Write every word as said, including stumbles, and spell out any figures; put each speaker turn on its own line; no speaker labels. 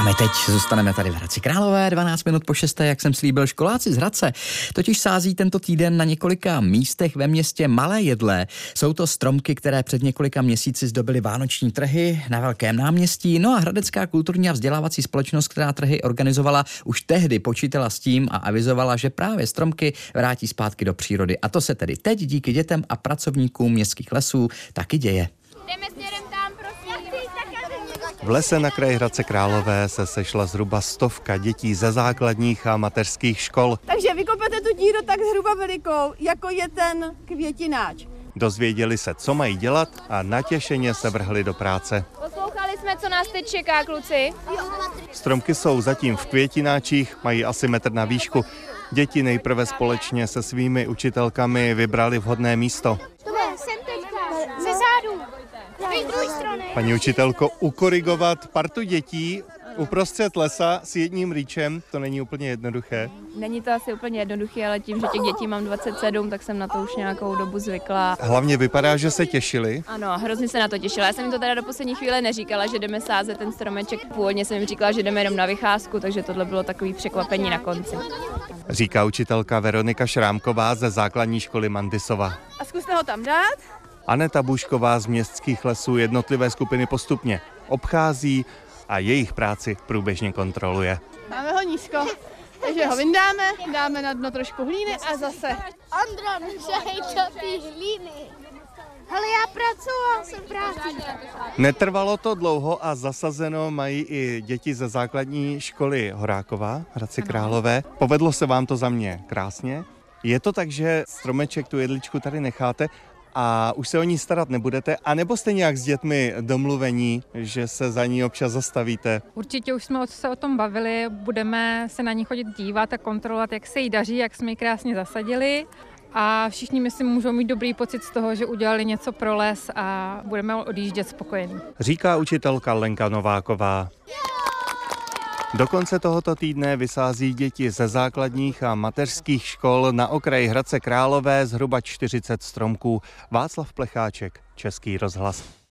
A my teď zůstaneme tady v Hradci Králové, dvanáct minut po šesté, jak jsem slíbil. Školáci z Hradce totiž sází tento týden na několika místech ve městě malé jedle. Jsou to stromky, které před několika měsíci zdobily vánoční trhy na Velkém náměstí. No a Hradecká kulturní a vzdělávací společnost, která trhy organizovala, už tehdy počítala s tím a avizovala, že právě stromky vrátí zpátky do přírody. A to se tedy teď díky dětem a pracovníkům městských lesů taky děje.
Jdeme směrem tam, prosím.
V lese na kraji Hradce Králové se sešla zhruba stovka dětí ze základních a mateřských škol.
Takže vykopete tu díru tak zhruba velikou, jako je ten květináč.
Dozvěděli se, co mají dělat a natěšeně se vrhli do práce.
Poslouchali jsme, co nás teď čeká, kluci.
Stromky jsou zatím v květináčích, mají asi metr na výšku. Děti nejprve společně se svými učitelkami vybrali vhodné místo.
Jsem teďka, ze zádu.
Paní učitelko, ukorigovat partu dětí uprostřed lesa s jedním rýčem, to není úplně jednoduché.
Není to asi úplně jednoduché, ale tím, že těch dětí mám dvacet sedm, tak jsem na to už nějakou dobu zvykla.
Hlavně vypadá, že se těšili.
Ano, hrozně se na to těšila. Já jsem jim to teda do poslední chvíle neříkala, že jdeme sázet ten stromeček. Původně jsem jim říkala, že jdeme jenom na vycházku, takže tohle bylo takový překvapení na konci.
Říká učitelka Veronika Šrámková ze základní školy Mandisova.
A zkuste ho tam dát.
Aneta Bušková z městských lesů jednotlivé skupiny postupně obchází a jejich práci průběžně kontroluje.
Máme ho nízko, takže ho vyndáme, dáme na dno trošku hlíny a zase.
Ondro, nešahej do té hlíny. Hele, já pracuji, jsem práci.
Netrvalo to dlouho a zasazeno mají i děti ze základní školy Horáková, Hradci Králové. Povedlo se vám to za mě krásně. Je to tak, že stromeček, tu jedličku tady necháte a už se o ní starat nebudete, anebo jste nějak s dětmi domluvení, že se za ní občas zastavíte?
Určitě už jsme se o tom bavili, budeme se na ní chodit dívat a kontrolovat, jak se jí daří, jak jsme ji krásně zasadili. A všichni, myslím, můžou mít dobrý pocit z toho, že udělali něco pro les a budeme odjíždět spokojení.
Říká učitelka Lenka Nováková. Do konce tohoto týdne vysází děti ze základních a mateřských škol na okraji Hradce Králové zhruba čtyřicet stromků. Václav Plecháček, Český rozhlas.